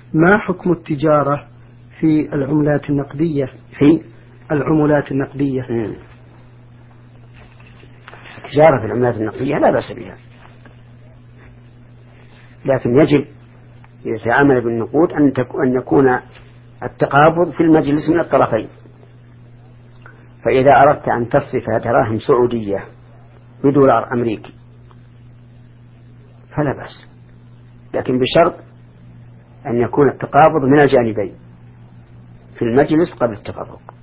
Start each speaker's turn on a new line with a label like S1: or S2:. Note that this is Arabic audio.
S1: ما حكم التجارة في العملات النقدية؟
S2: في
S1: العملات النقدية.
S2: التجارة في العملات النقدية لا بأس بها، لكن يجب إذا تعامل بالنقود أن يكون التقابض في المجلس من الطرفين. فإذا أردت أن تصرف دراهم سعودية بدولار أمريكي فلا بأس، لكن بشرط أن يكون التقابض من الجانبين في المجلس قبل التفرق.